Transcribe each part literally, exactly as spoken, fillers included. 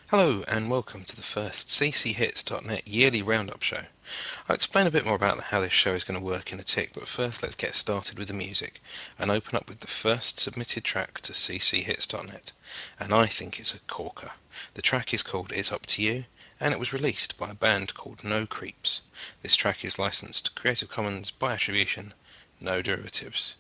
Hello and welcome to the first C C Hits dot net yearly roundup show. I'll explain a bit more about how this show is going to work in a tick, but first let's get started with the music and open up with the first submitted track to C C Hits dot net, and I think it's a corker. The track is called It's Up To You, and it was released by a band called No Creeps. This track is licensed Creative Commons by attribution, no derivatives.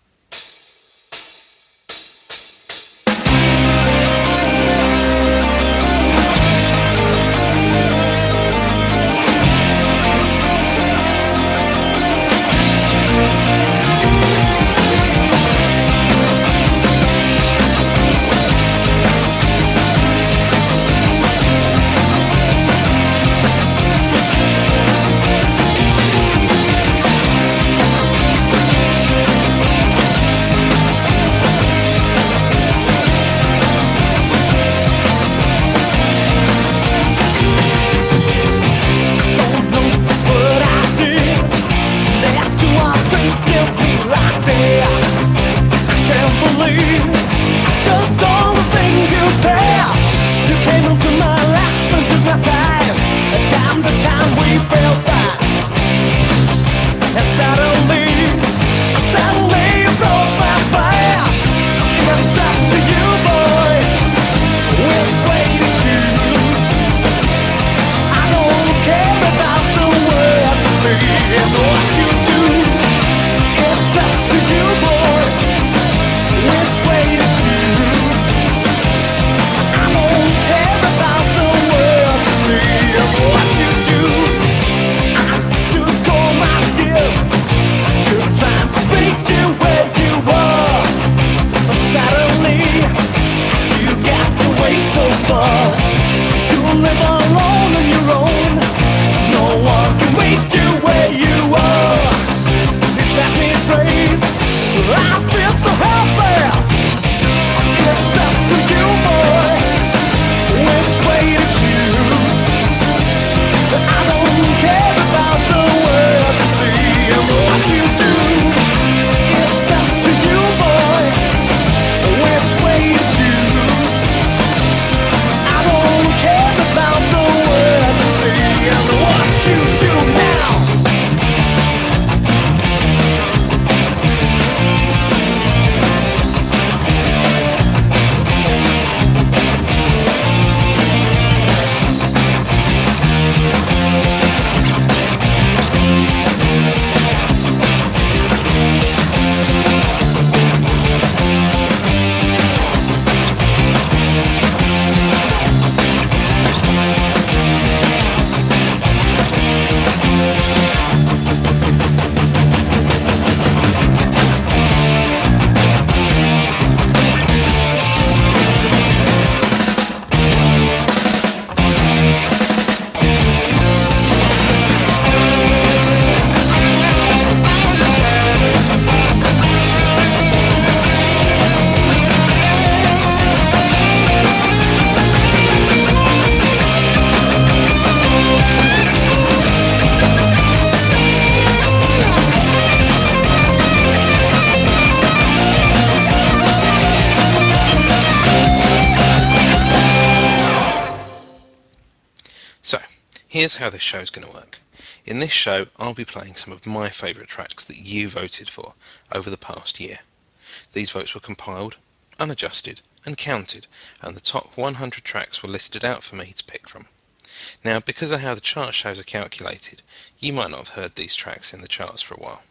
So, here's how this show is going to work. In this show, I'll be playing some of my favourite tracks that you voted for over the past year. These votes were compiled, unadjusted, and counted, and the top one hundred tracks were listed out for me to pick from. Now, because of how the chart shows are calculated, you might not have heard these tracks in the charts for a while.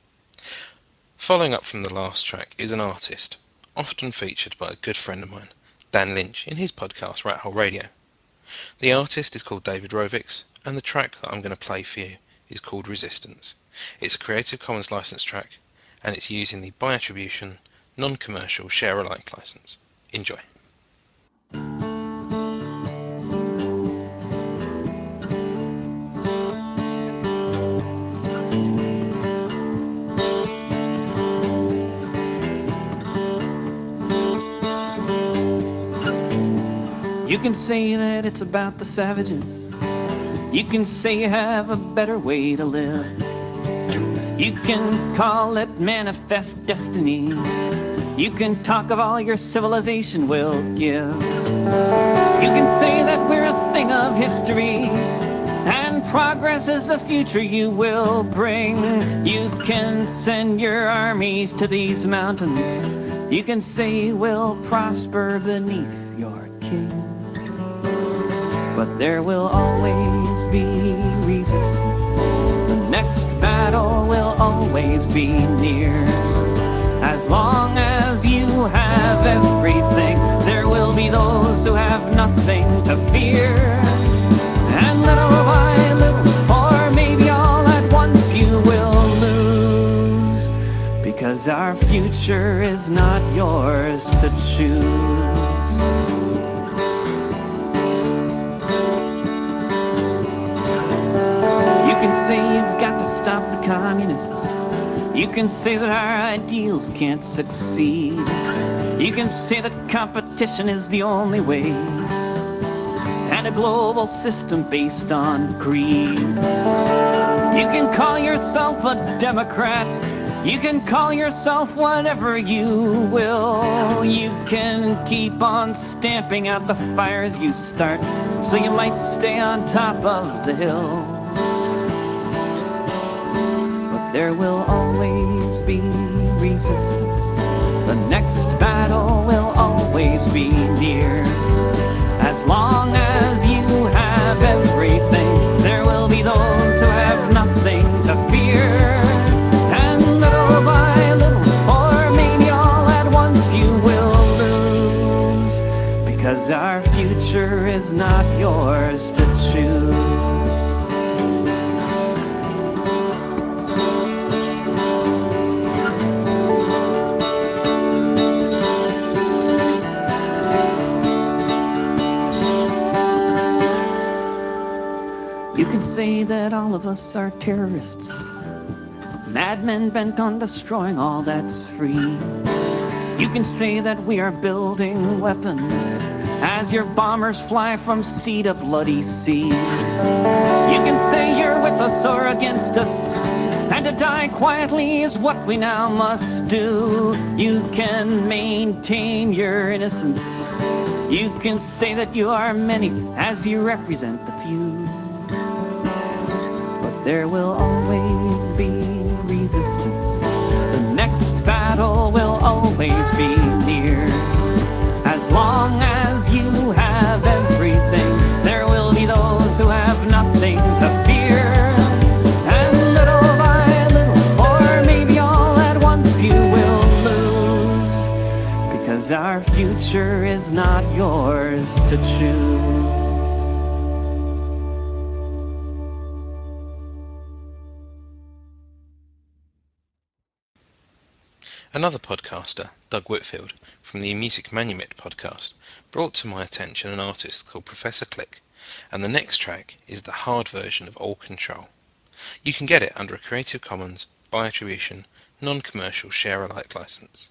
Following up from the last track is an artist, often featured by a good friend of mine, Dan Lynch, in his podcast Rat Hole Radio. The artist is called David Rovics, and the track that I'm going to play for you is called Resistance. It's a Creative Commons licensed track, and it's using the by attribution, non-commercial, share-alike license. Enjoy. You can say that it's about the savages. You can say you have a better way to live. You can call it manifest destiny. You can talk of all your civilization will give. You can say that we're a thing of history, and progress is the future you will bring. You can send your armies to these mountains. You can say we'll prosper beneath your king. But there will always be resistance. The next battle will always be near. As long as you have everything, there will be those who have nothing to fear. And little by little, or maybe all at once, you will lose. Because our future is not yours to choose. You can say you've got to stop the communists. You can say that our ideals can't succeed. You can say that competition is the only way, and a global system based on greed. You can call yourself a Democrat. You can call yourself whatever you will. You can keep on stamping out the fires you start, so you might stay on top of the hill. There will always be resistance. The next battle will always be near. As long as you have everything, there will be those who have nothing to fear. And little by little, or maybe all at once, you will lose. Because our future is not yours to choose. You can say that all of us are terrorists, madmen bent on destroying all that's free. You can say that we are building weapons as your bombers fly from sea to bloody sea. You can say you're with us or against us, and to die quietly is what we now must do. You can maintain your innocence. You can say that you are many as you represent the few. There will always be resistance. The next battle will always be near. As long as you have everything, there will be those who have nothing to fear. And little by little, or maybe all at once, you will lose. Because our future is not yours to choose. Another podcaster, Doug Whitfield, from the Music Manumit podcast, brought to my attention an artist called Professor Click, and the next track is the hard version of All Control. You can get it under a Creative Commons by attribution, non-commercial share-alike license.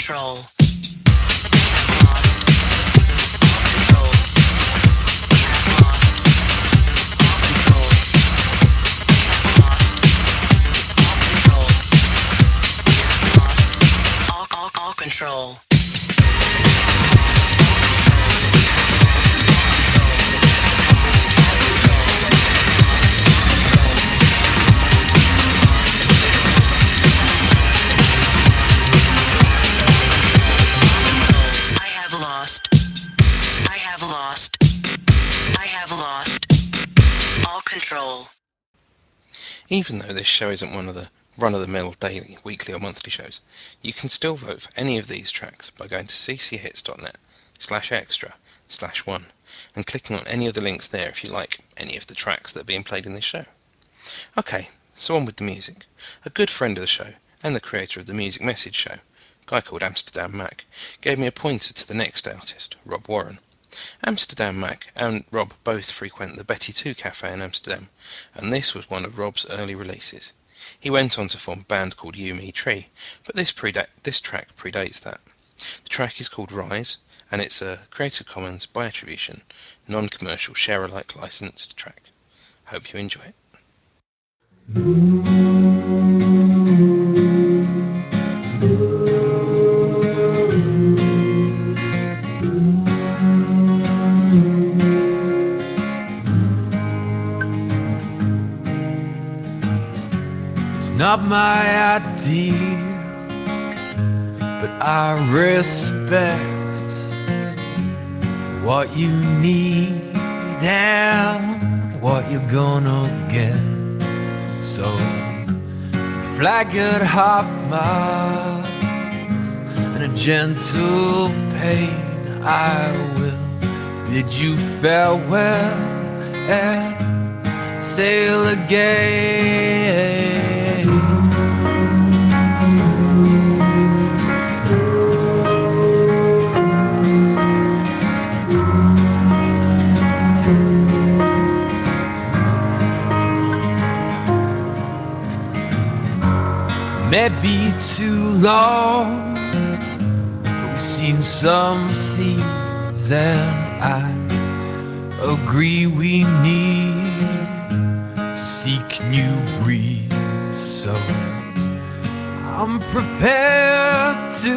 Even though this show isn't one of the run-of-the-mill daily, weekly or monthly shows, you can still vote for any of these tracks by going to cchits.net slash extra slash one and clicking on any of the links there if you like any of the tracks that are being played in this show. Okay, so on with the music. A good friend of the show and the creator of the Music Message show, a guy called Amsterdam Mac, gave me a pointer to the next artist, Rob Warren. Amsterdam Mac and Rob both frequent the Betty two cafe in Amsterdam, and this was one of Rob's early releases. He went on to form a band called You Me Tree, but this, preda- this track predates that. The track is called Rise, and it's a Creative Commons by attribution, non-commercial share-alike licensed track. Hope you enjoy it. It's not my idea, but I respect what you need and what you're gonna get. So flag at half mast and a gentle pain, I will bid you farewell and sail again. Maybe too long, but we've seen some seas, and I agree we need to seek new breeze. So I'm prepared to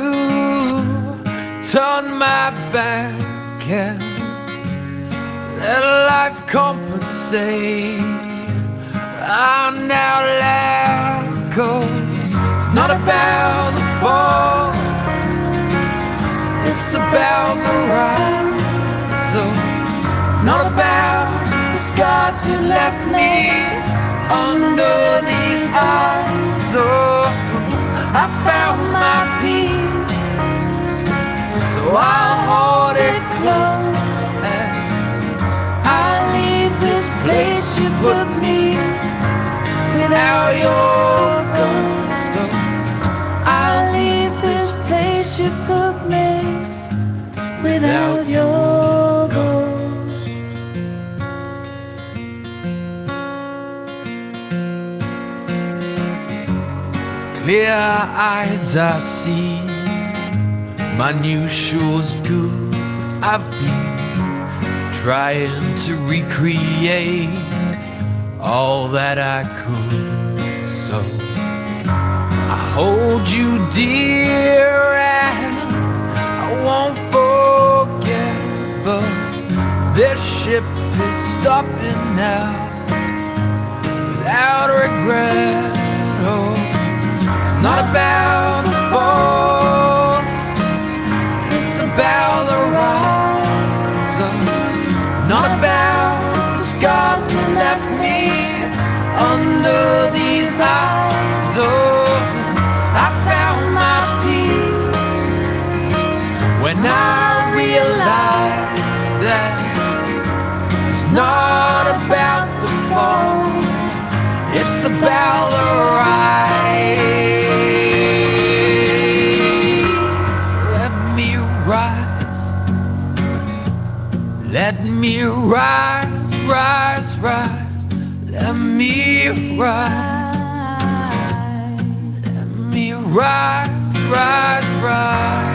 turn my back and let life compensate. I now let go. It's not about the fall, it's about the rise. So it's not about the scars you left me under these eyes. So I found my peace, so I'll hold it close and I'll leave this place you put me without your ghost. So I'll leave this place you put me without your ghost. Clear eyes I see, my new shoe's good. I've been trying to recreate all that I could. So I hold you dear and I won't forget. But this ship is stopping now without regret. Oh, it's not about the fall, it's about the rise. Oh, it's not about the scars you left me under these eyes. Oh, I found my peace when I realized that it's not about the fall, it's about the rise. Let me rise, let me rise, rise, rise. Let me rise, let me rise, rise, rise.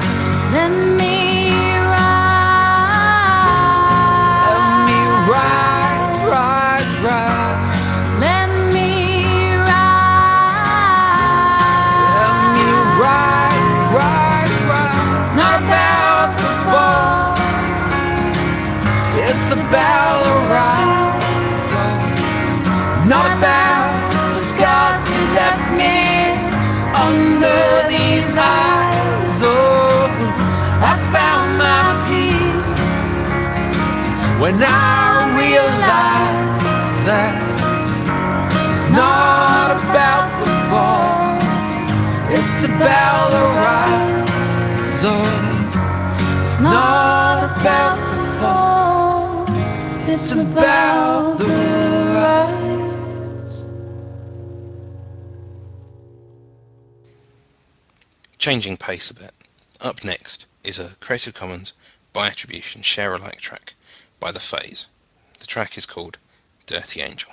when I realized that it's not about the fall, it's about the rise. Oh, it's not about the fall, it's about the rise. Changing pace a bit. Up next is a Creative Commons by attribution share alike track by The Phase. The track is called Dirty Angel.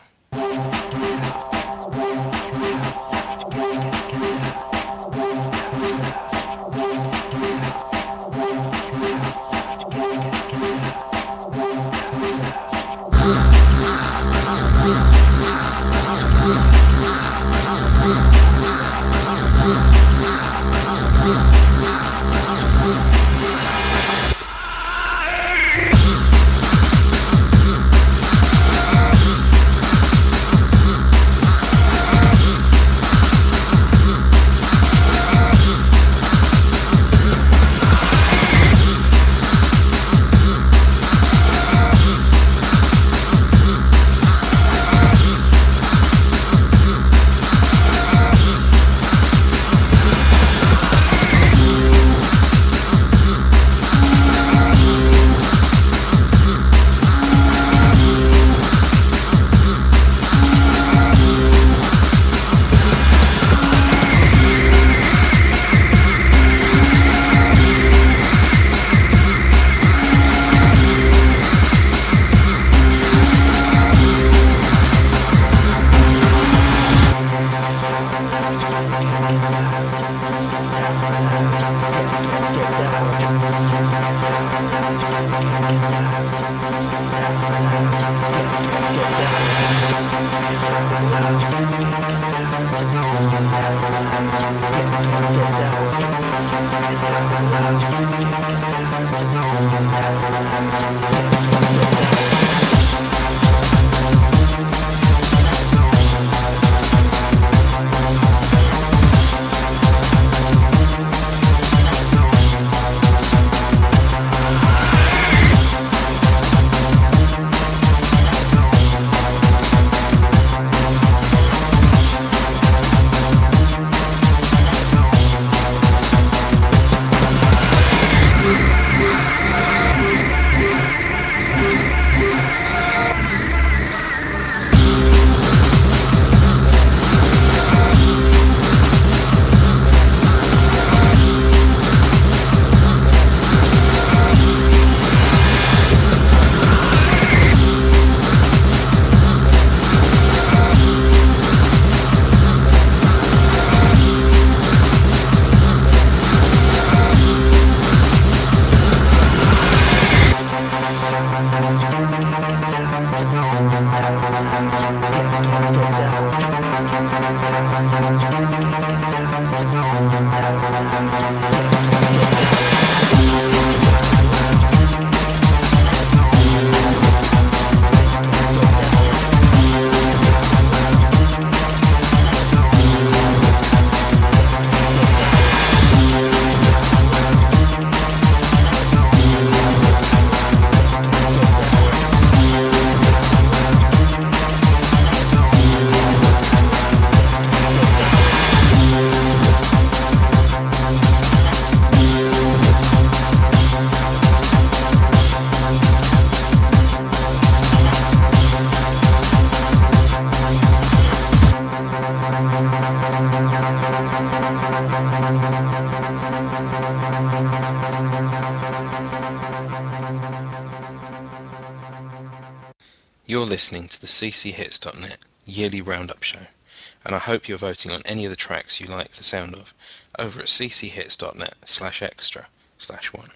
You're listening to the c c hits dot net yearly roundup show, and I hope you're voting on any of the tracks you like the sound of over at c c hits dot net slash extra slash one.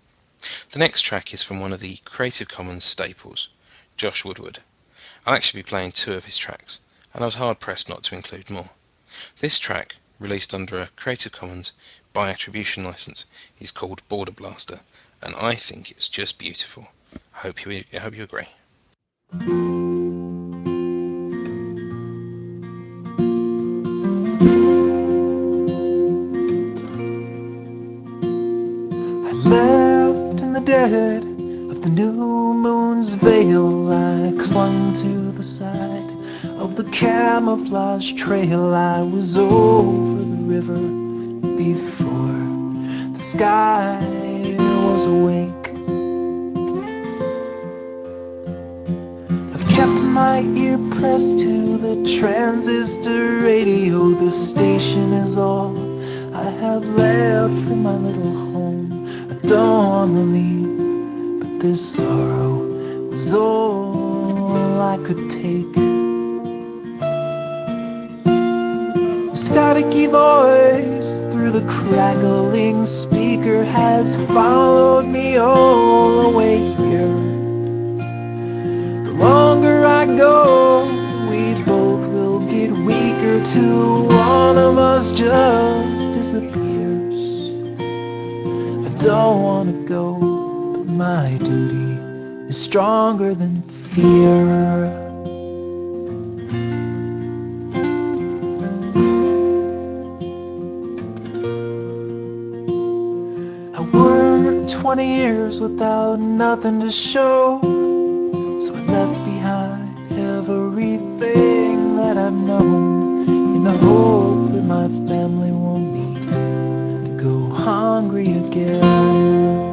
The next track is from one of the Creative Commons staples, Josh Woodward. I'll actually be playing two of his tracks, and I was hard pressed not to include more. This track, released under a Creative Commons by attribution license, is called Border Blaster, and I think it's just beautiful. I hope you, I hope you agree. Left in the dead of the new moon moon's veil, I clung to the side of the camouflage trail. I was over the river before the sky was awake. I've kept my ear pressed to the transistor radio. The station is all I have left from my little home. I don't want to leave, but this sorrow was all I could take. The staticky voice through the crackling speaker has followed me all the way here. The longer I go, we both will get weaker till one of us just disappears. I don't want to go, but my duty is stronger than fear. I worked twenty years without nothing to show, so I left behind everything that I've known, in the hope that my family won't need to go hungry again.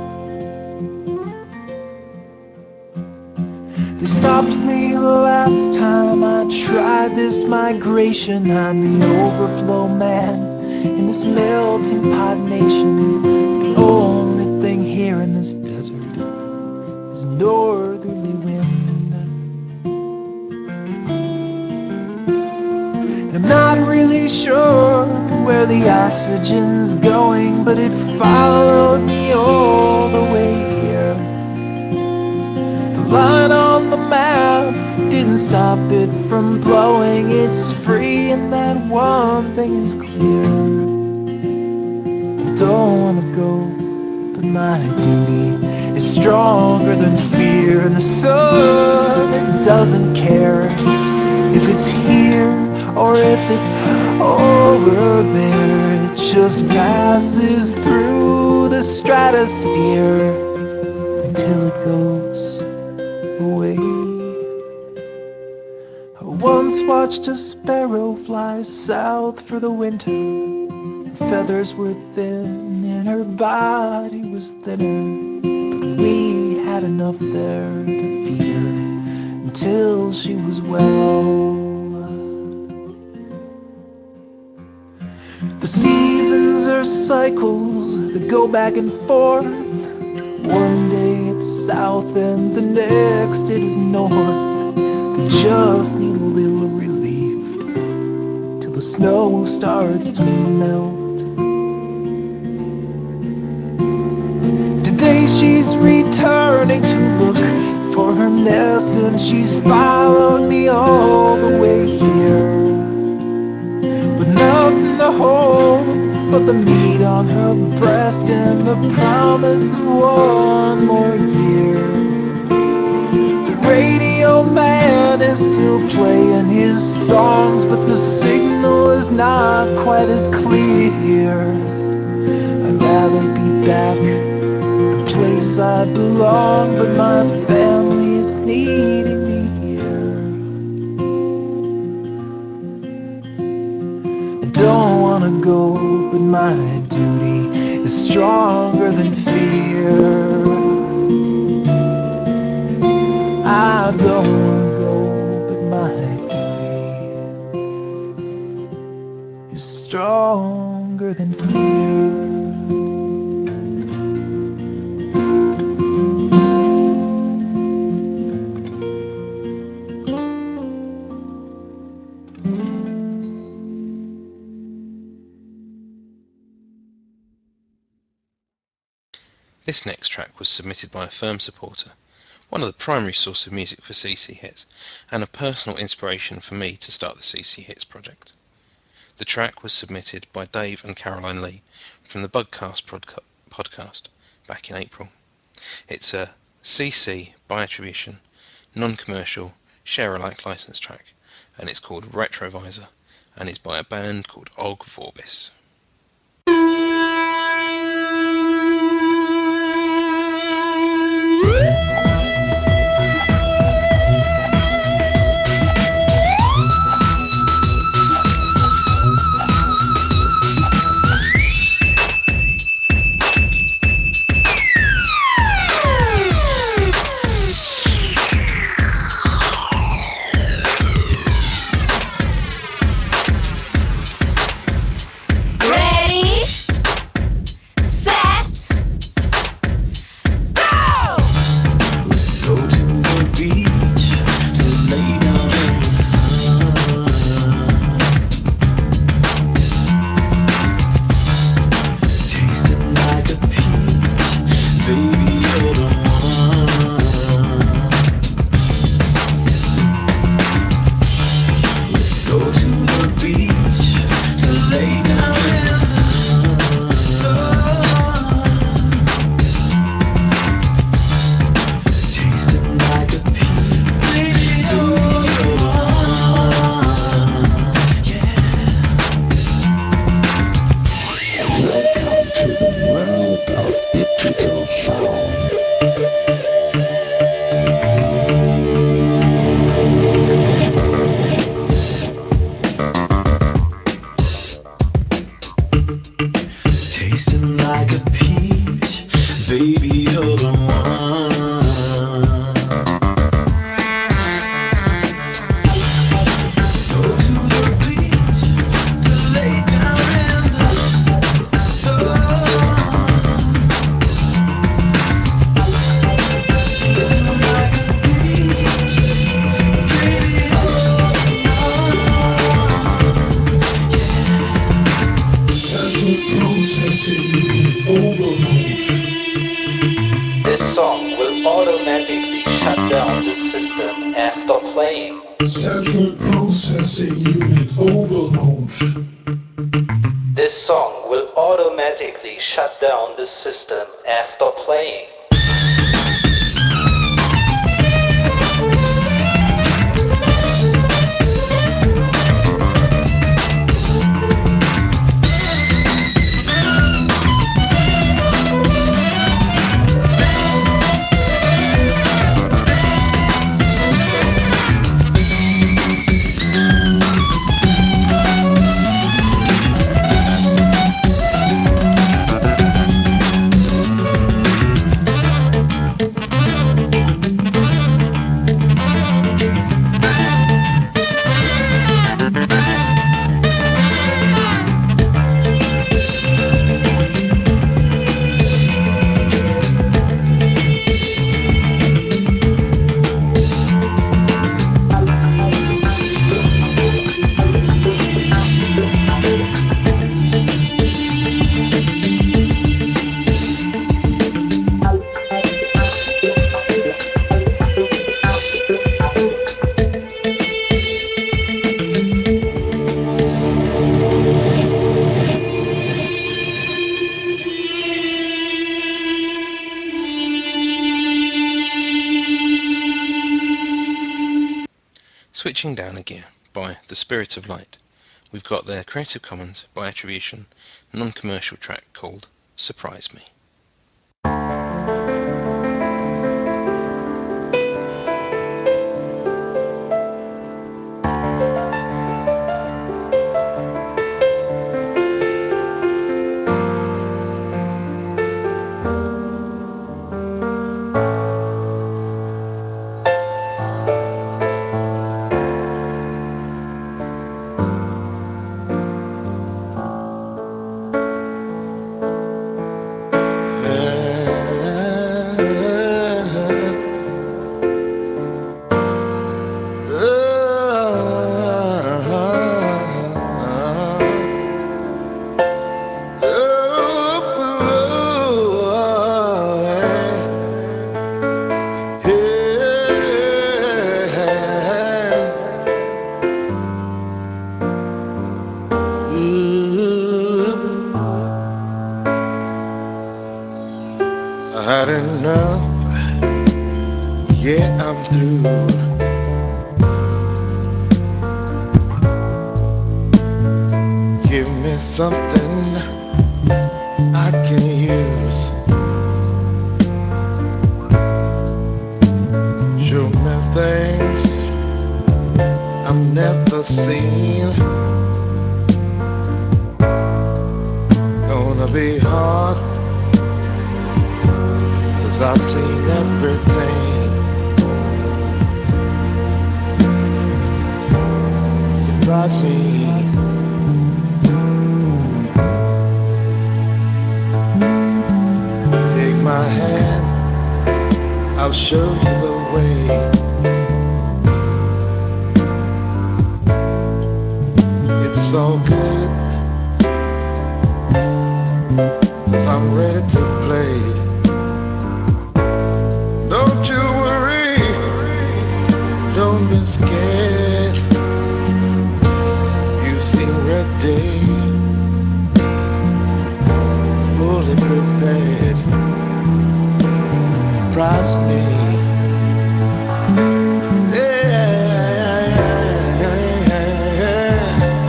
They stopped me the last time I tried this migration. I'm the overflow man in this melting pot nation. The only thing here in this desert is northerly wind. And I'm not really sure where the oxygen's going, but it followed me all the way here. The line on the map didn't stop it from blowing. It's free and that one thing is clear. I don't want to go, but my duty is stronger than fear. And the sun, it doesn't care if it's here or if it's over there. It just passes through the stratosphere until it goes away. I once watched a sparrow fly south for the winter. Her feathers were thin and her body was thinner, but we had enough there to feed her until she was well. The seasons are cycles that go back and forth. One day it's south and the next it is north. They just need a little relief till the snow starts to melt. Today she's returning to look for her nest, and she's followed me all the way here, with nothing to hold but the meat on her breast and the promise of one more year. The radio man is still playing his songs, but the signal is not quite as clear. I'd rather be back the place I belong, but my family is needing me here. I don't want to go, but my duty is stronger than fear. I don't want to go, but my duty is stronger than fear. This next track was submitted by a firm supporter, one of the primary sources of music for C C Hits, and a personal inspiration for me to start the C C Hits project. The track was submitted by Dave and Caroline Lee from the Bugcast podcast back in April. It's a C C by attribution, non-commercial, share-alike license track, and it's called Retrovisor, and it's by a band called Og Vorbis. Processing unit overload. This song will automatically shut down the system after playing. Central processing unit overload. This song will automatically shut down the system after playing. Switching down a gear by The Spirit of Light, we've got their Creative Commons by attribution non-commercial track called Surprise Me. I had enough, yeah, I'm through. Give me something I can use. Show me things I've never seen. Gonna be hard, cause I've seen everything. Surprise me. Take my hand, I'll show you the way. It's so good, cause I'm ready to play. Don't you worry, don't be scared. You seem ready, fully prepared. Surprise me. Yeah, yeah, yeah, yeah.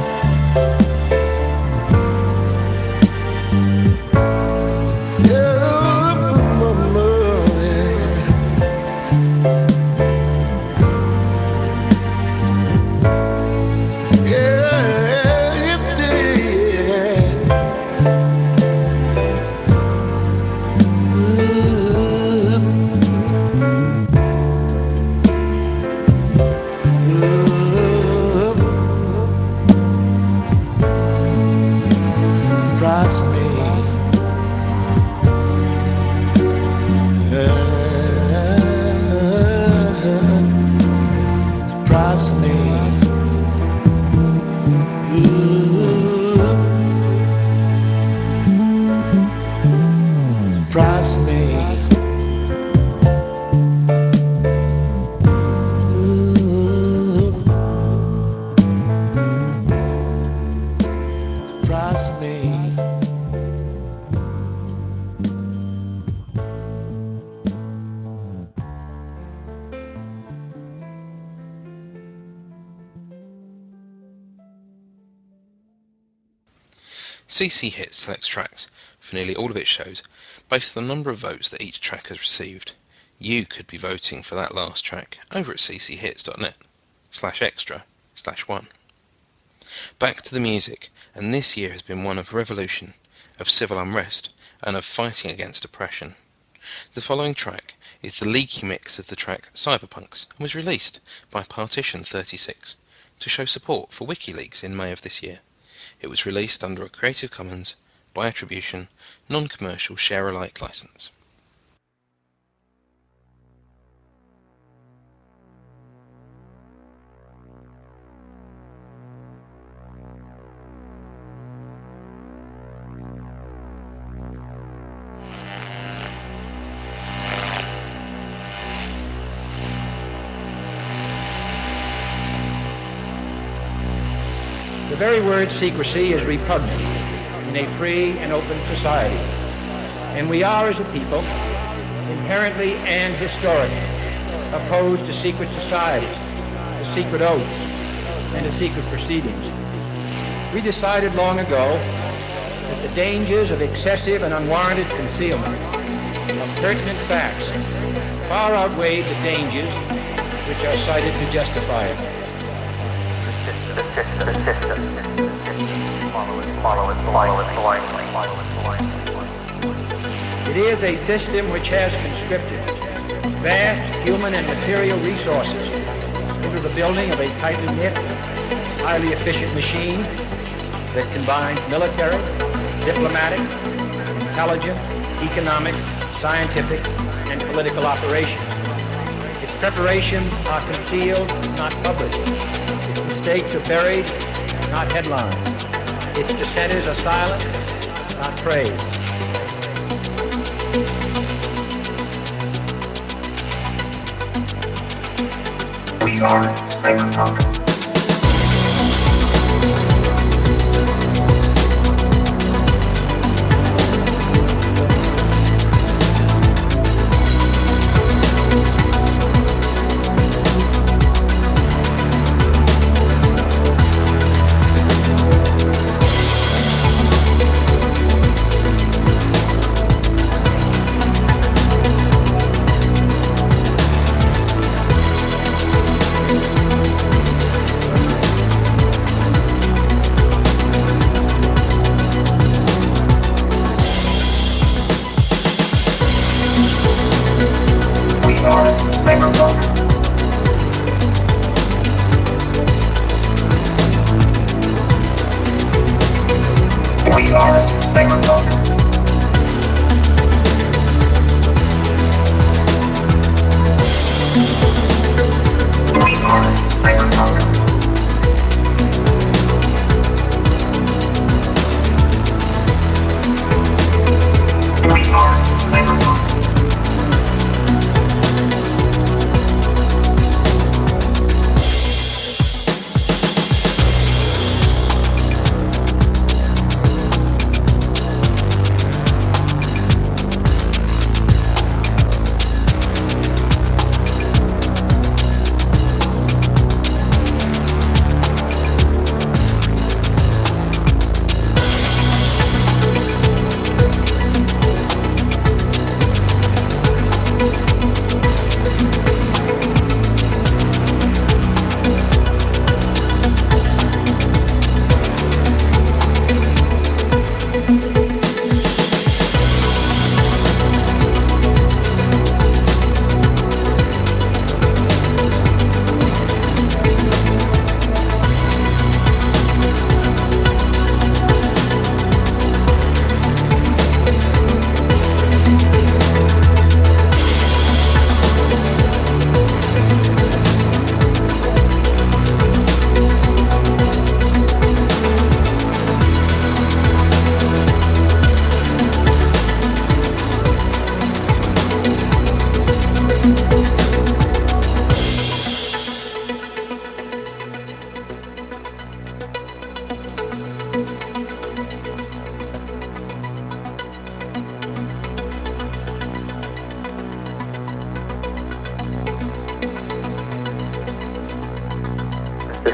Surprise me. Surprise me. Ooh. C C Hits selects tracks for nearly all of its shows based on the number of votes that each track has received. You could be voting for that last track over at cchits.net slash extra slash one. Back to the music, and this year has been one of revolution, of civil unrest, and of fighting against oppression. The following track is the leaky mix of the track Cyberpunks and was released by Partition thirty-six to show support for WikiLeaks in May of this year. It was released under a Creative Commons by attribution, non-commercial share-alike license. The very word secrecy is repugnant in a free and open society, and we are, as a people, inherently and historically opposed to secret societies, to secret oaths, and to secret proceedings. We decided long ago that the dangers of excessive and unwarranted concealment of pertinent facts far outweighed the dangers which are cited to justify it. It is a system which has conscripted vast human and material resources into the building of a tightly knit, highly efficient machine that combines military, diplomatic, intelligence, economic, scientific, and political operations. Its preparations are concealed, not published. Its mistakes are buried, not headlined. Its dissenters are silenced, not praised. We are cyberpunk.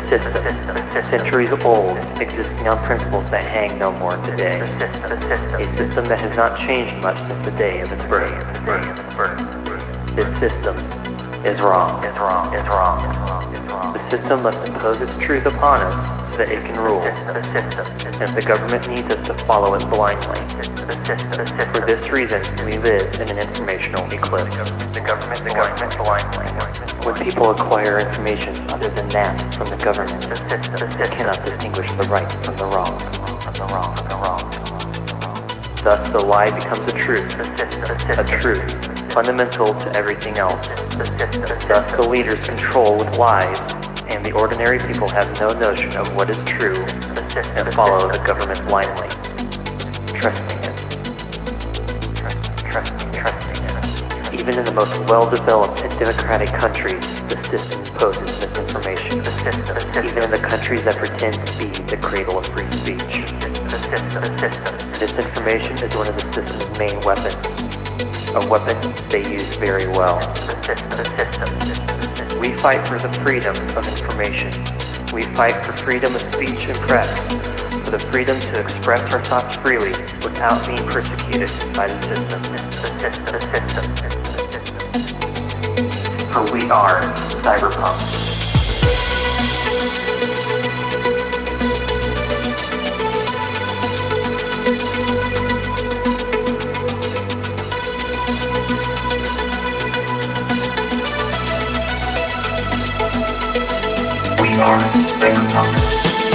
system, centuries old, existing on principles that hang no more today. A system that has not changed much since the day of its birth. This system is wrong. Is wrong. Is wrong. The system must impose its truth upon us so that it can rule. And the government needs us to follow it blindly. For this reason, we live in an informational eclipse. The government, the government blindly. When people acquire information other than that from the government, they cannot distinguish the right from the wrong. From the wrong. From the wrong. Thus, the lie becomes a truth. A truth fundamental to everything else. Thus, the leaders control with lies, and the ordinary people have no notion of what is true and follow the government blindly, trusting it. Trusting, trusting it. Even in the most well-developed and democratic countries, the system imposes misinformation. The system, even in the countries that pretend to be the cradle of free speech. The system, the system. Misinformation is one of the system's main weapons. A weapon they use very well. The system, the system. We fight for the freedom of information. We fight for freedom of speech and press, for the freedom to express our thoughts freely without being persecuted by the system. The system, the system. For we are cyberpunks. We are cyberpunk.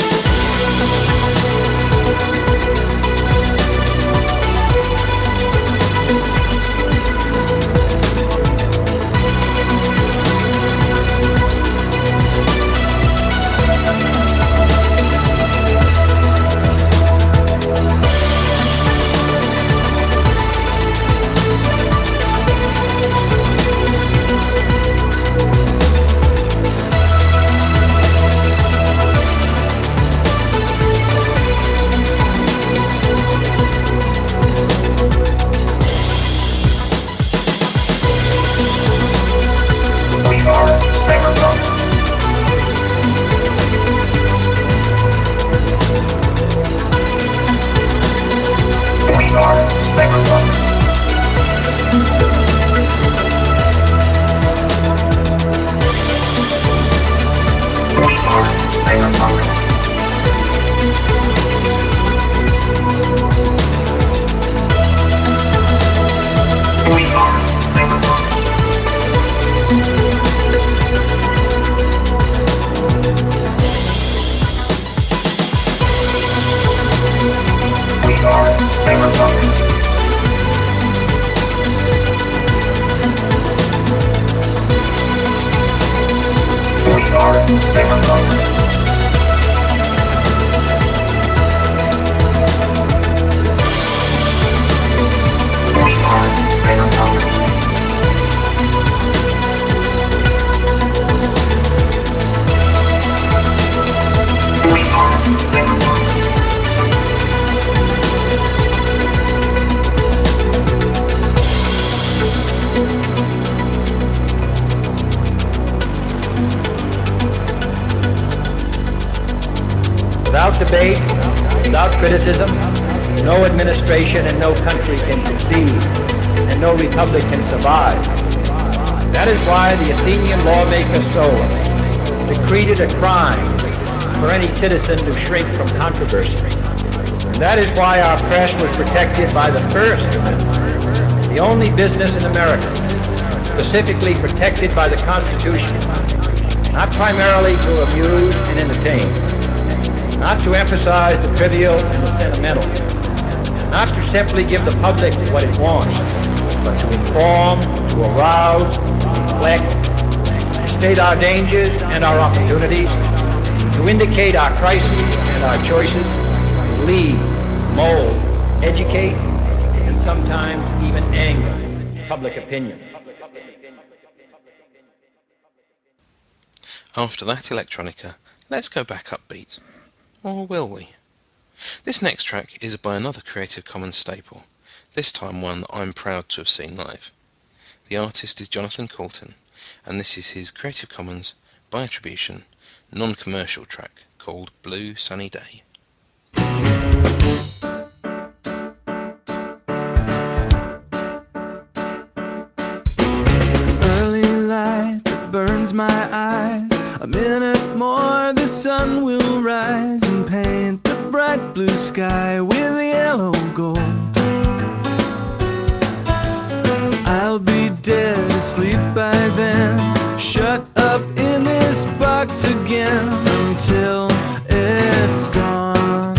Without debate, without criticism, no administration and no country can succeed, and no republic can survive. That is why the Athenian lawmaker Solon decreed it a crime for any citizen to shrink from controversy. And that is why our press was protected by the First Amendment, the only business in America specifically protected by the Constitution, not primarily to amuse and entertain, not to emphasize the trivial and the sentimental, not to simply give the public what it wants, but to inform, to arouse, to reflect, to state our dangers and our opportunities, to indicate our crises and our choices, to lead, mold, educate, and sometimes even anger public opinion. After that electronica, let's go back upbeat. Or will we? This next track is by another Creative Commons staple, this time one that I'm proud to have seen live. The artist is Jonathan Coulton, and this is his Creative Commons by attribution, non-commercial track called Blue Sunny Day. Early light that burns my eyes. A minute more, the sun will rise and paint the bright blue sky with yellow gold. I'll be dead asleep by then, shut up in this box again until it's gone.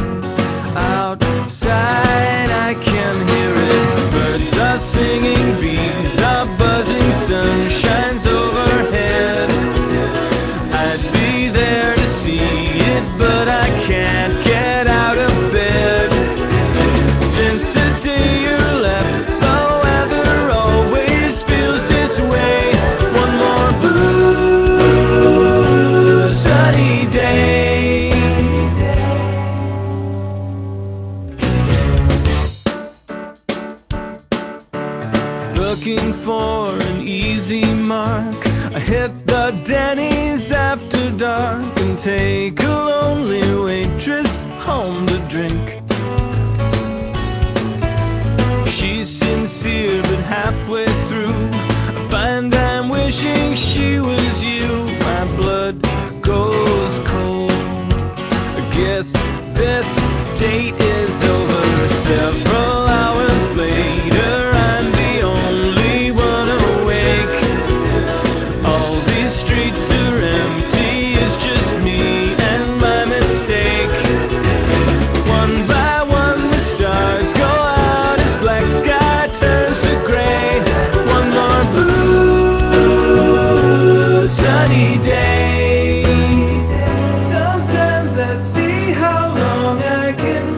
Outside I can hear it. Birds are singing, bees are buzzing, sun shines overhead. I'd be there to see it, but I can't get out of bed. Since the day you left, the weather always feels this way. One more blue sunny day. Looking for an easy mark, I hit the Denny's after dark and take a lonely waitress home to drink. She's sincere but halfway through I find I'm wishing she was you. My blood goes cold. I guess this date is over. Several hours later I'm the only one awake. All these streets are empty, it's just me and my mistake. One by one the stars go out as black sky turns to gray. One more blue sunny day. Sometimes I see how long I can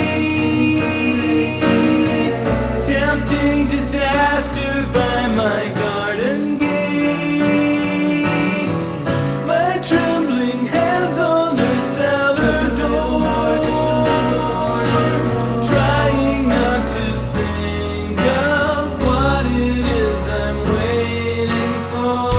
wait. Tempting disaster by my garden gate. My trembling hands on the cellar door, trying not to think of what it is I'm waiting for.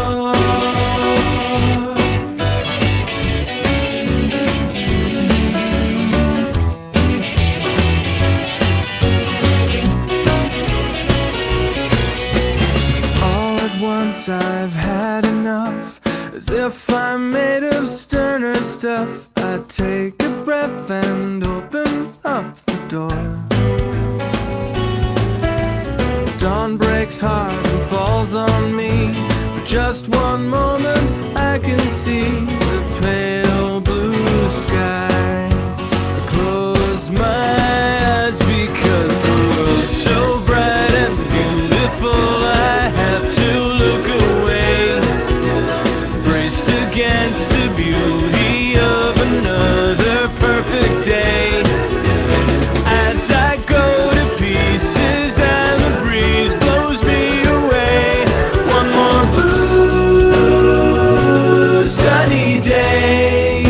All at once I've had enough, as if I'm made of sterner stuff. I take a breath and open up the door. Dawn breaks hard and falls on me. For just one moment I can see the pale blue sky. I close my eyes because the world's so bright and beautiful I have to look away, braced against the beauty of another perfect day. As I go to pieces and the breeze blows me away. One more blue sunny day.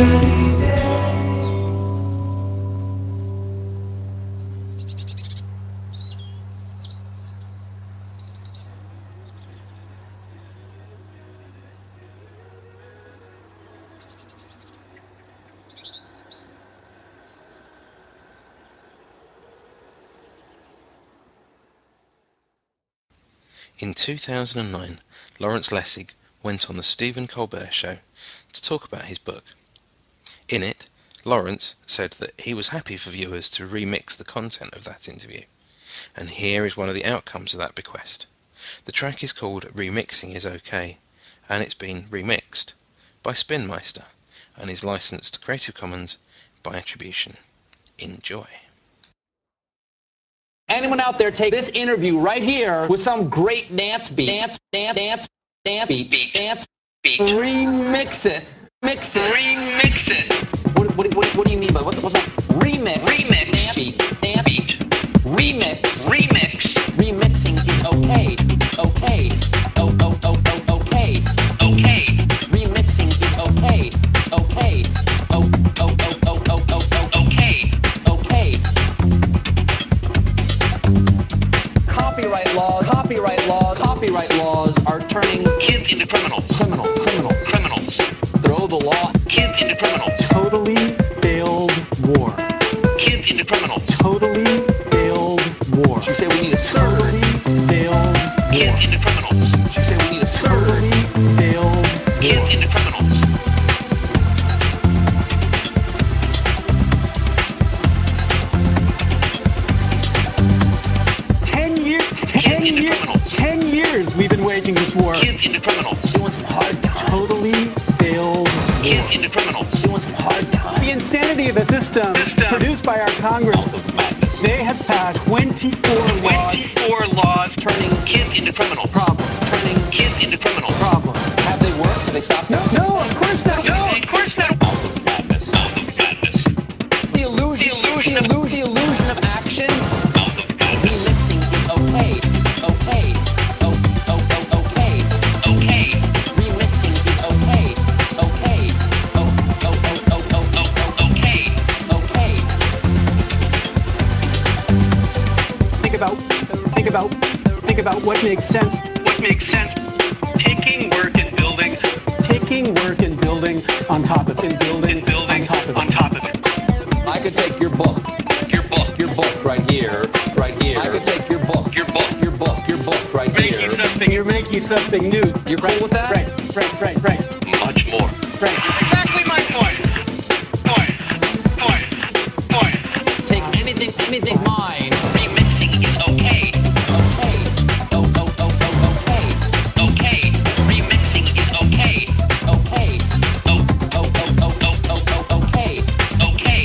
In two thousand nine, Lawrence Lessig went on the Stephen Colbert Show to talk about his book. In it, Lawrence said that he was happy for viewers to remix the content of that interview, and here is one of the outcomes of that bequest. The track is called Remixing is OK, and it's been remixed by Spinmeister and is licensed Creative Commons by attribution. Enjoy. Anyone out there take this interview right here with some great dance beat, dance, dance, dance, dance beat, beat, dance beat, remix it, mix it, remix it. What, what, what, what do you mean by what's, what's that? Remix, remix, dance beat, dance beat, remix, remix, remixing is okay, okay, oh, oh, oh, oh, okay, okay, remixing is okay, okay, oh, oh, oh, oh, oh, oh, oh, okay, okay. Copyright laws, copyright laws, copyright laws are turning kids into criminals. Criminal, criminal, criminals. Throw the law Kids into criminal. Totally failed war. Kids into criminal. Totally failed war. You say we need a surge. Totally failed war. Kids into criminals. You say we need a surge. Totally failed Kids war. into criminals. Ten years, ten into years, criminals. ten years we've been waging this war. Kids into criminals. Doing some hard time. Totally failed war. Kids into criminals. Doing some hard time. The insanity of a system, system. produced by our Congress. They have passed twenty-four laws. twenty-four laws turning kids into criminals. Problem. Turning kids into criminals. Problem. Have they worked? Have they stopped? No, no, of course not. No, of course not. Mouth of madness. Mouth of madness. The illusion. The illusion. The illusion. The illusion of action. Mouth of madness. Remixing is okay. Okay. Oh, oh, oh, okay. Okay. Remixing is okay. Okay. Oh, oh, oh, oh, oh, oh, oh, okay. Okay. Think about, think about, think about what makes sense. What makes sense? Taking work and building. Taking work and building on top of it. And building, And building on top of it. on top of it. I could take your book, your book, your book right here, right here. I could take your book, your book, your book, your book right Making here. something, you're making something new. You're cool with that? Right, right, right, right, Much more. right. Exactly my point. Point. Point. Point. Take anything, anything mine. Remixing is okay. Okay. Oh, oh, oh, oh, okay. Okay. Remixing is okay. Okay. Oh, oh, oh, oh, oh, oh, oh, okay. Okay.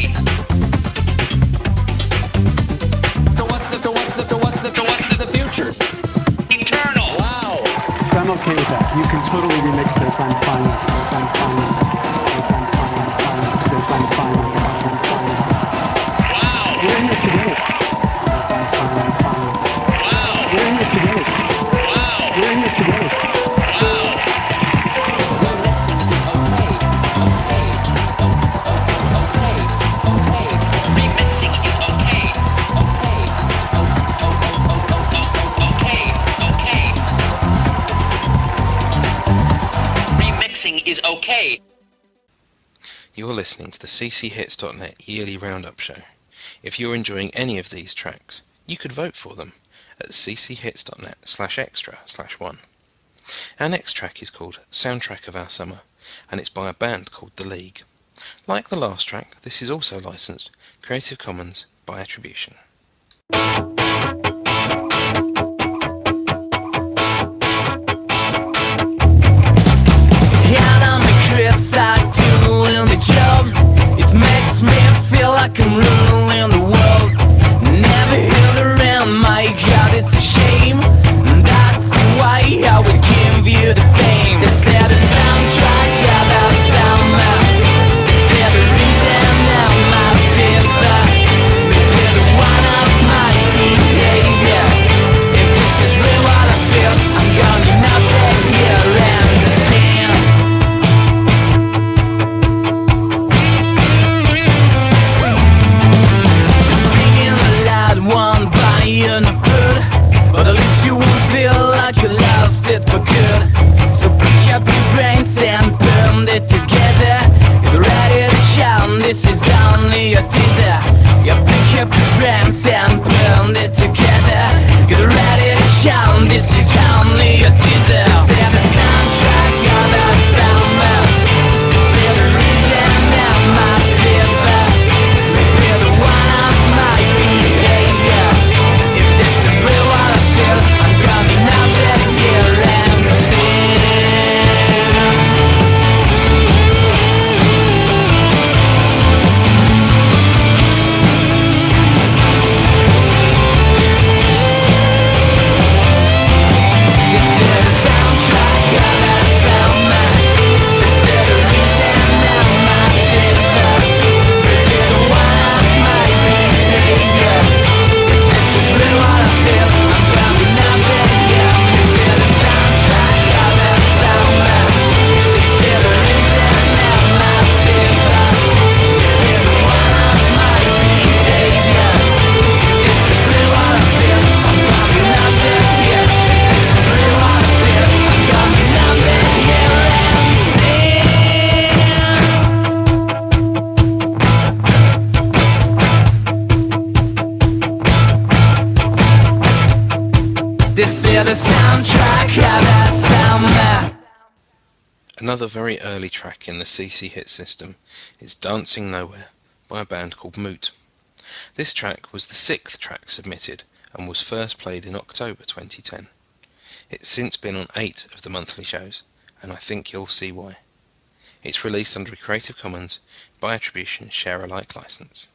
So what's the, so what's the, so what's the, so what's the future? Eternal. Wow. So I'm okay with that. You can totally remix this. I'm fine with this. I'm fine with this. I'm fine. I'm fine with this. I'm fine with this. I'm fine with this. Wow. We're in this together. This. I'm fine. I'm fine with this. Wow. We're in this together. Wow. We're in this together. Wow. Remixing is okay. Okay. Oh, oh, oh, okay. Okay. Remixing is okay. Okay. Oh, oh, oh, oh, oh, oh, oh, okay. Okay. Remixing is okay. You're listening to the c c hits dot net Yearly Roundup Show. If you're enjoying any of these tracks, you could vote for them at c c hits dot net slash extra slash one. Our next track is called Soundtrack of Our Summer, and it's by a band called The League. Like the last track, this is also licensed Creative Commons by attribution. Doing the job, it makes me feel like I'm ruling the world. Never held around, my God, it's a shame. That's why I would give you the fame. They said the soundtrack of our summer. They said the reason of my fever. Maybe the one of my behavior. If this is really what I feel, I'm gonna not sit here and understand. One by you no food, but at least you won't feel like you lost it for good. So pick up your brains and put it together. If you're ready to shout, this is only a teaser. Yeah, pick up your brains and put it together. Get ready to shout, this is only a teaser. Say the soundtrack of our summer. Say the reason of my fever. Maybe the one of my behavior. If this is real what I feel, I'm coming out there here and stand. This is the soundtrack of the summer. Another very early track in the C C hit system is Dancing Nowhere by a band called Moot. This track was the sixth track submitted and was first played in October twenty ten. It's since been on eight of the monthly shows, and I think you'll see why. It's released under a Creative Commons by attribution share alike license.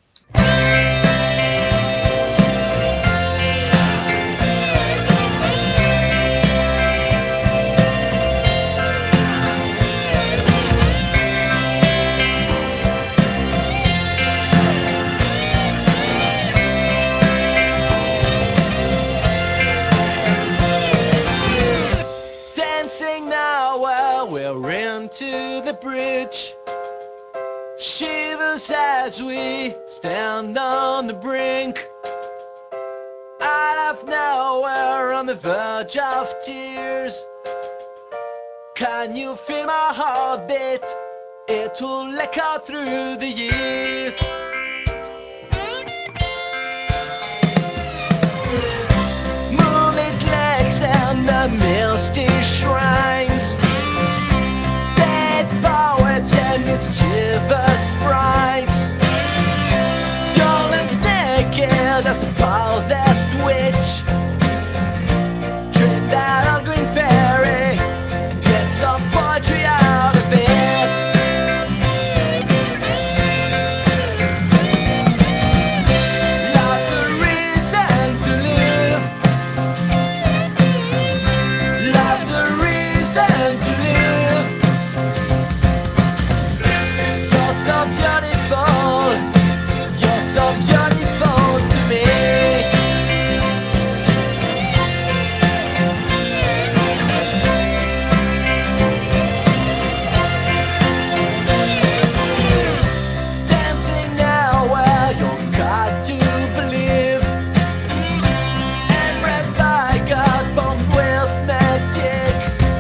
Dancing now while we're into the bridge. Shivers as we stand on the brink. Out of nowhere on the verge of tears. Can you feel my heartbeat? It will echo through the years. Moonlit lakes and the misty shrines. Dead poets and mischievous sprites. Yolen's naked as a possessed witch. Trim that old green fairy and get some poetry out of it. Love's a reason to live. Love's a reason to live. You're so beautiful. You're so beautiful to me. Dancing now where you've got to believe. And breathed by God, both with magic.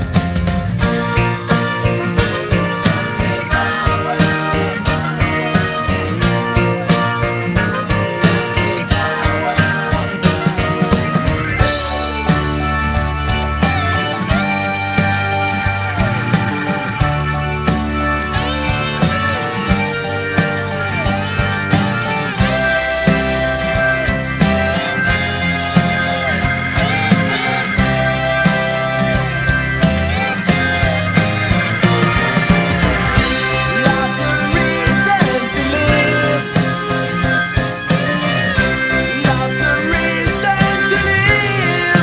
Love's a reason to live. Love's a reason to live.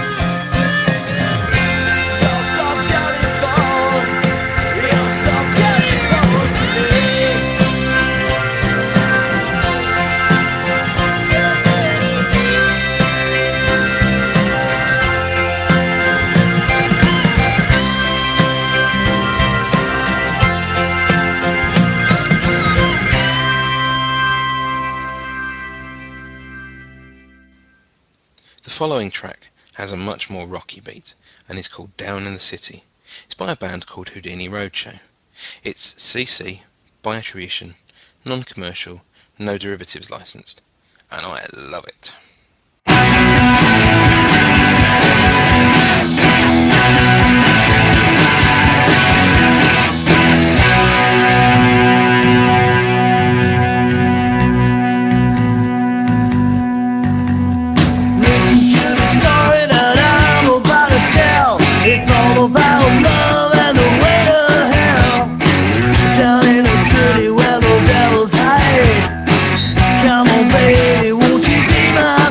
You're so beautiful. You're so beautiful to me. The following track has a much more rocky beat and is called Down in the City. It's by a band called Houdini Roadshow. It's C C, by attribution, non-commercial, no derivatives licensed, and I love it. Listen to the story that I'm about to tell. It's all about love and the way to hell. Down in the city where the devils hide. Come on, baby, won't you be my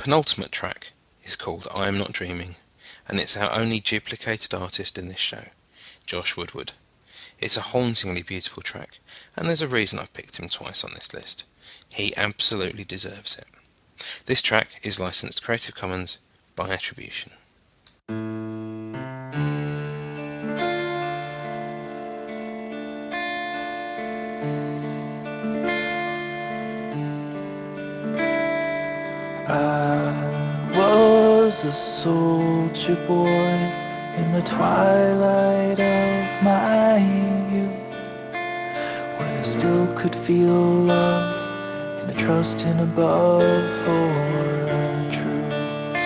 penultimate track is called I Am Not Dreaming, and it's our only duplicated artist in this show, Josh Woodward. It's a hauntingly beautiful track, and there's a reason I've picked him twice on this list. He absolutely deserves it. This track is licensed Creative Commons by attribution. I was a soldier boy in the twilight of my youth, when I still could feel love and a trust in above for the truth.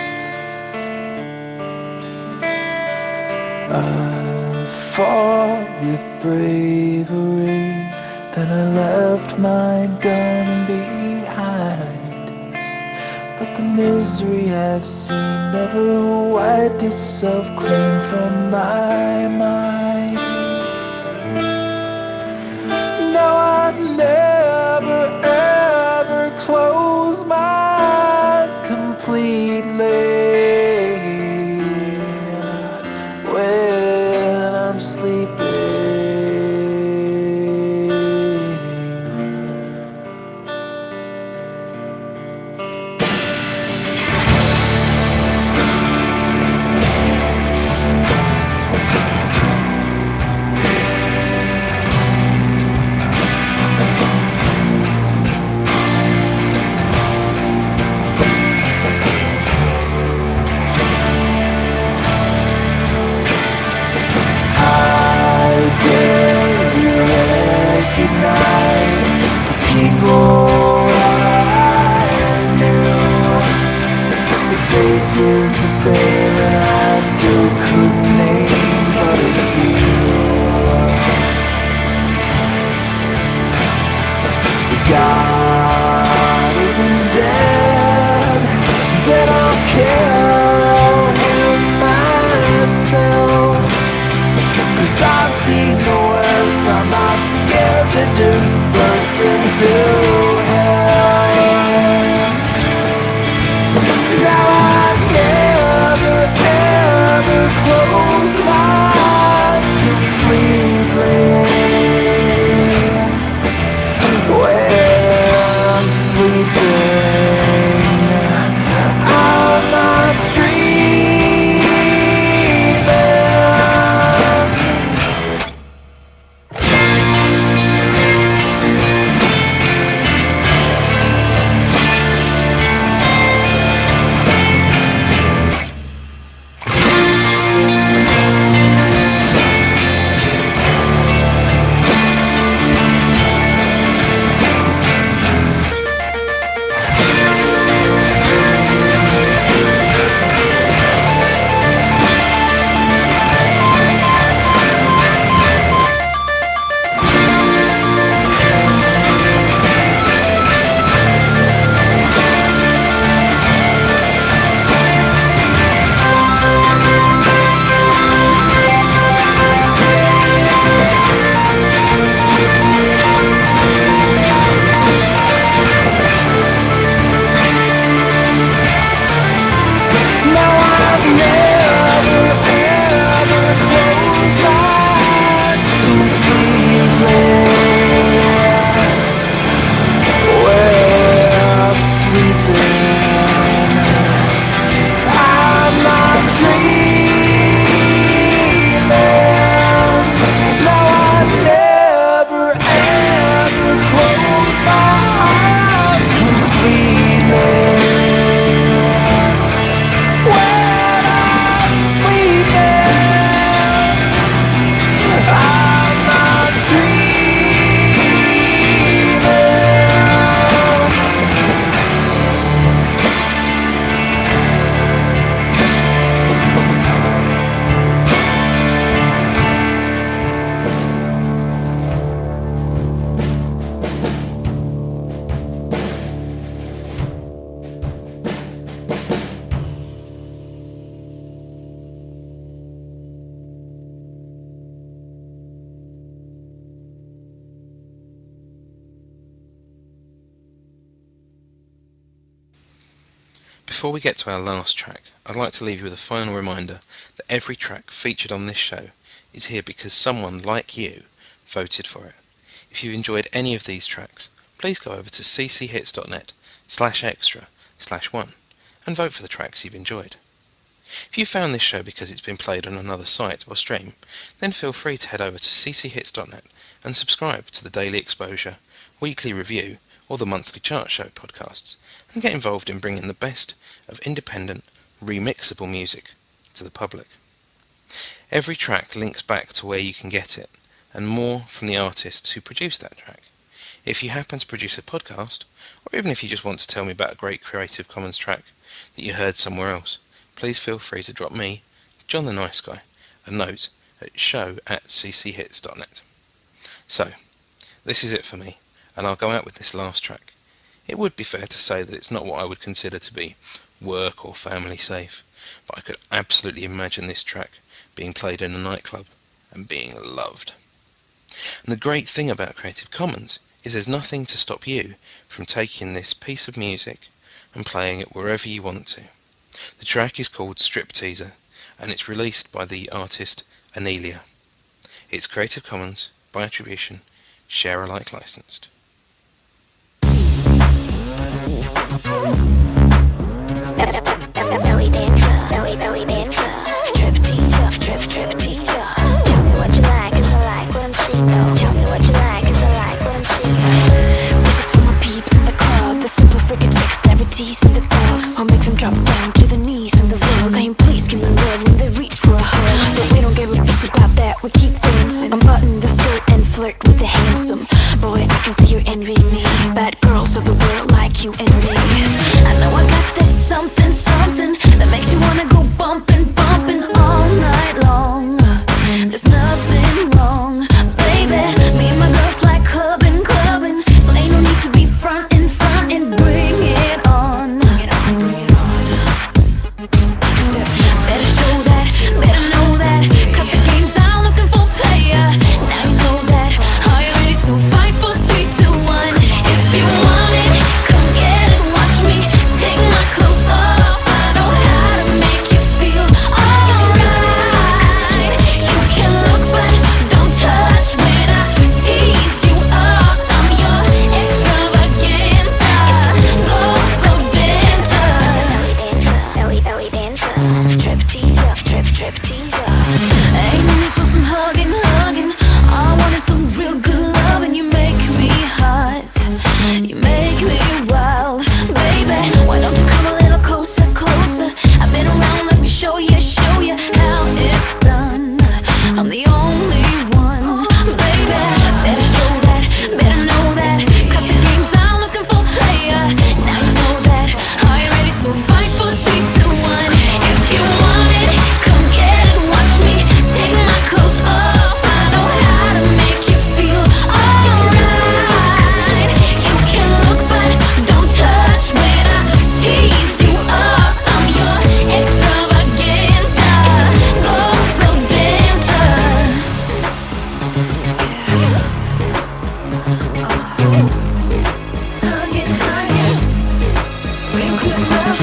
I fought with bravery, then I left my gun behind. But the misery I've seen never wiped itself clean from my mind. Now I never ever close my eyes completely when I'm sleeping. Recognize the people I knew. Your face is the same and I still couldn't name but a few. If God isn't dead, then I'll kill him myself. Cause I've seen the worst, I'm not scared to just burst into hell. Now I never ever close my eyes completely when Before we get to our last track, I'd like to leave you with a final reminder that every track featured on this show is here because someone like you voted for it. If you've enjoyed any of these tracks, please go over to cchits.net slash extra slash one and vote for the tracks you've enjoyed. If you found this show because it's been played on another site or stream, then feel free to head over to cchits.net and subscribe to the Daily Exposure, Weekly Review, or the Monthly Chart Show podcasts, and get involved in bringing the best of independent, remixable music to the public. Every track links back to where you can get it, and more from the artists who produced that track. If you happen to produce a podcast, or even if you just want to tell me about a great Creative Commons track that you heard somewhere else, please feel free to drop me, John the Nice Guy, a note at show at cchits.net. So, this is it for me, and I'll go out with this last track. It would be fair to say that it's not what I would consider to be work or family safe, but I could absolutely imagine this track being played in a nightclub and being loved. And the great thing about Creative Commons is there's nothing to stop you from taking this piece of music and playing it wherever you want to. The track is called Stripteaser, and it's released by the artist Anelia. It's Creative Commons by attribution, share alike licensed. Belly dancer, belly belly dancer, stripteaser, strip stripteaser. Tell me what you like, 'cause I like what I'm seeing. Though. Tell me what you like, 'cause I like what I'm seeing. This is for my peeps in the club, the super freaking dexterities and the thugs. I'll make them drop down to the knees in the rug, saying please give me love when they reach for a hug. But we don't give a piss about that, we keep dancing. Unbutton the skirt and flirt with the handsome boy. I can see you envy me. Bad girls of the world like you and me. I know I got that something, something that makes you wanna go bumping, bumping all night long. There's nothing wrong, baby. Me and my girls like clubbing, clubbing. So ain't no need to be front in front and bring it on. Bring it on, bring it on. Better show that, better know that. Cut the games out, looking for a player. Now you know that. Are you ready? So five, four, three, two, one. If you want it, come get it. Watch me take my clothes off. I know how to make you feel alright. You can look, but don't touch when I tease you up. I'm your extravaganza. Go, go dancer. Belly, belly dancer. Strip teaser, strip, strip teaser. Ain't no need for some hugging, hugging. All I want is some real good love, and you make me hot. You make me wild, baby. Why don't you come a little closer, closer? I've been around, let me show you, show you how it's done. I'm the only one, baby. Better show that, better know that. Cut the games out, looking for a player. Now you know that. Are you ready? So five, four, three, two, one. If you want it, come get it. Watch me take my clothes off. I know how to make you feel alright. You can look, but don't touch when I tease you up. I'm your extravaganza. Go, go dancer. Hug it, hug it. Real good love.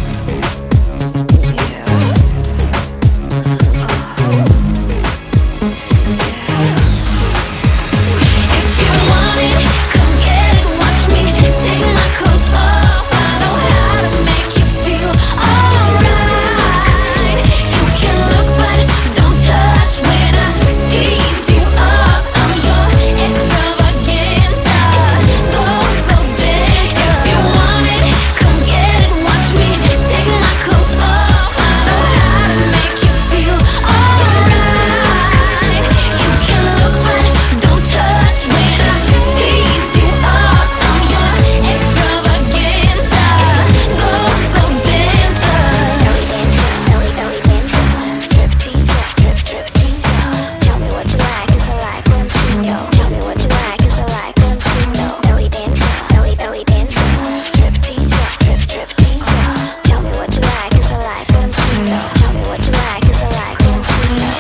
If you want it, come get it. Watch me take my clothes off. I know how to make you feel alright. You can look, but don't touch when I tease you up. I'm your extravaganza. Go, go dance. If you want it, come get it. Watch me take my clothes off. I know how to make you feel alright. You can look, but don't touch when I tease you up. I'm your extravaganza. Go, go dancer. Belly dancer, belly, belly dancer. Strip teaser, strip, strip teaser. Tell me what you like, 'cause I like what I'm seeing. Yo, tell me what you like, 'cause I like what I'm seeing. Yo, belly dancer, belly, belly dancer. Strip teaser, strip, strip teaser. Tell me what you like, 'cause I like what I'm seeing. Yo, tell me what you like, 'cause I like what I'm seeing. Yo.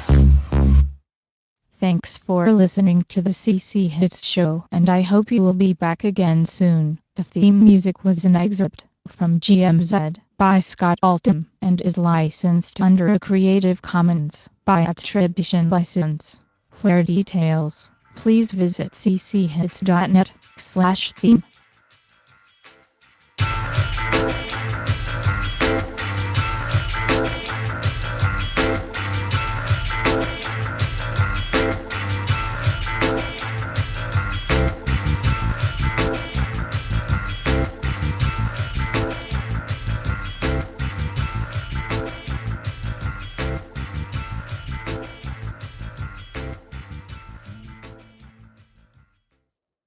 Thanks for listening to the C C Hits show, and I hope you will be back again soon. The theme music was an excerpt from G M Z by Scott Altham and is licensed under a Creative Commons by attribution license. For details, please visit c c hits dot net slash theme.